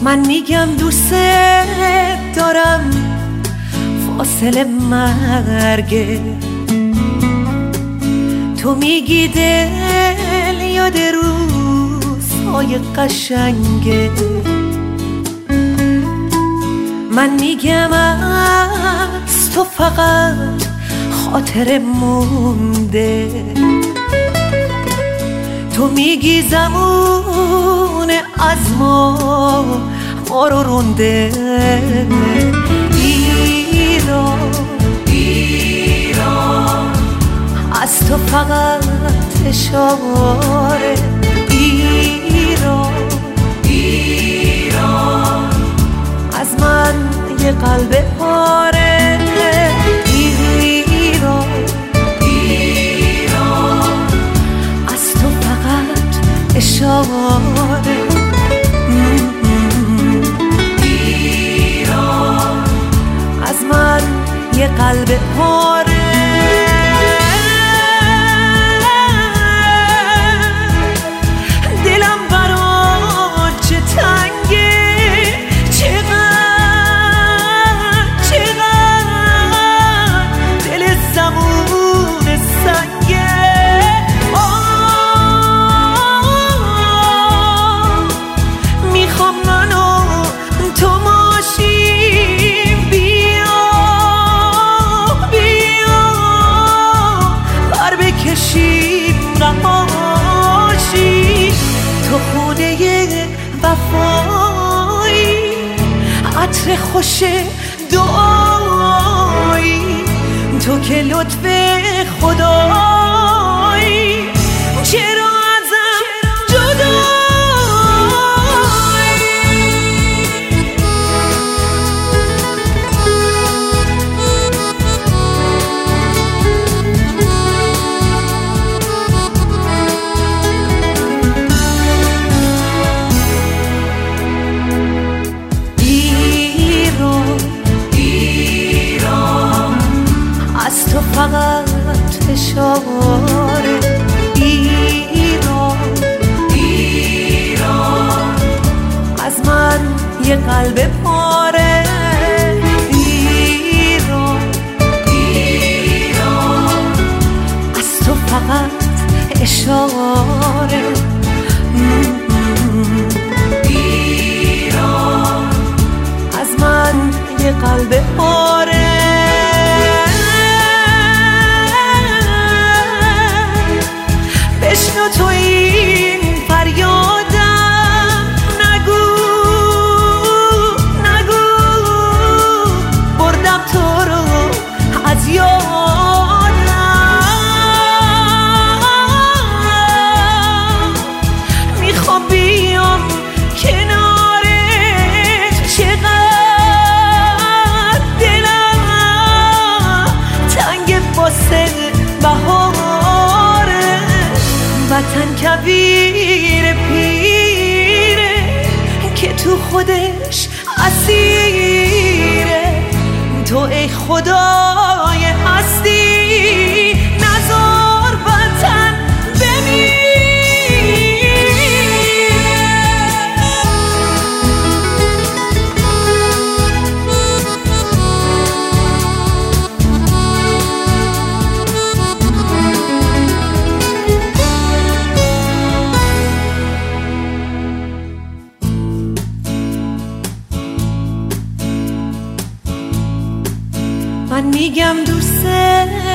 من میگم دوست دارم، فاصله مرگه. تو میگی دل یاد روزهای قشنگه. من میگم از تو فقط خاطره مونده. تو میگی زمان از ما رو رونده. ایران از تو فقط اشاره. ایران از من یه قلب پاره. ایران از تو فقط اشاره. ایران از من یه قلب پاره. دلم برات چه تنگه، دل زمون سنگه. میخوام منو تو ماشیم، بیا بر بکشیم رهاشی. تو خونه وفایی، عطر خوش دعایی. تو که لطف خدایی، چرا ازم جدایی؟ از تو فقط اشاره. ایران از من یه قلب پاره. ایران از تو فقط اشاره. ایران از من یه قلب پاره. بشنو تو این فریادم، نگو بردم تو رو از یادم. میخوام بیام کنارت، چقدر دلم تنگ واسه بهار. وطن کویر پیره که تو خودش اسیره. تو ای خدای هستی، نذار وطن بمیره. من میگم دوست